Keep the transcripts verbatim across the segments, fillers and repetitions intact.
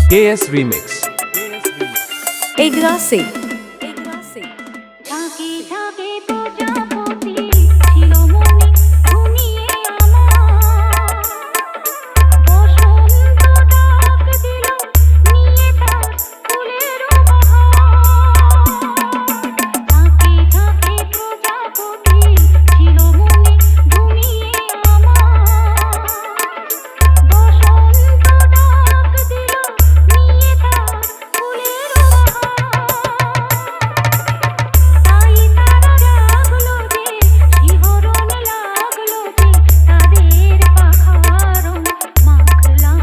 K S Remix. এগ্রাসে ঝাঁকে ঝাঁকে প্রজাপতি ছিল মনে ঘুমিয়ে আমার বসন্ত ডাক দিল নিয়ে তার ফুলের বাহার ঝাঁকে ঝাঁকে প্রজাপতি ছিল মনে ঘুমিয়ে আমার বসন্ত ডাক দিল নিয়ে তার ফুলের বাহার তাই তারা জাগলো যে শিহরণ লাগলো যে তাদের পাখার মাখলাম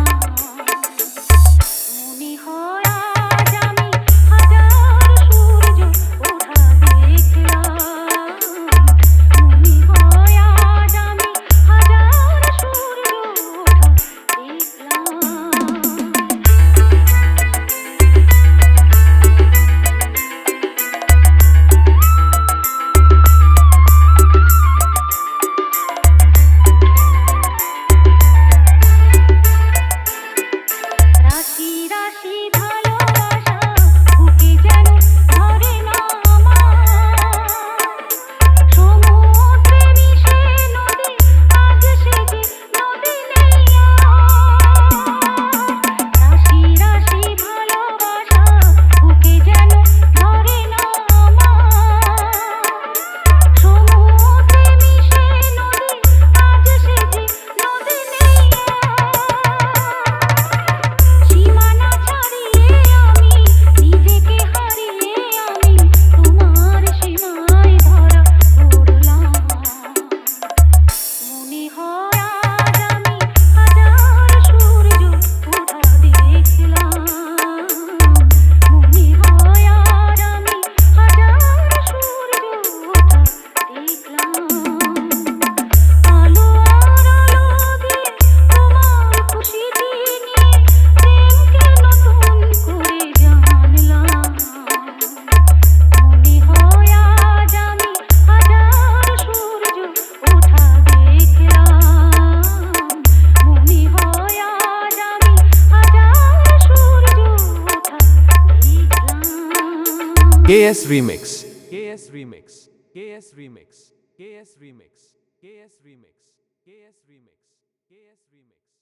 মনে হয় আজ আমি হাজার সূর্য ওঠা দেখলাম মনে হয় আজ আমি হাজার সূর্য ওঠা দেখলাম রাশি রাশি ভালোবাসা বুকে যেন ধরে না আমার সমুদ্রে মিশে নদী আজ সে যে নদী নেই আর রাশি রাশি ভালোবাসা বুকে যেন ধরে না আমার সমুদ্রে মিশে নদী আজ সে যে নদী নেই আর সীমানা ছাড়িয়ে আমি নিজেকে হারিয়ে আমি তোমার সীমায় ধরা পড়লাম মনে হয় আজ আমি হাজার সূর্য ওঠা দেখলাম মনে হয় আজ আমি হাজার সূর্য ওঠা দেখলাম আলো আর আলো দিয়ে তোমার খুশিতে নিয়ে প্রেমকে নতুন করে জানলাম মনে হয় আজ আমি হাজার সূর্য ওঠা দেখলাম মনে হয় আজ আমি হাজার সূর্য ওঠা দেখলাম K S Remix. K S Remix. K S Remix. K S Remix. K S Remix. K S Remix. K S Remix.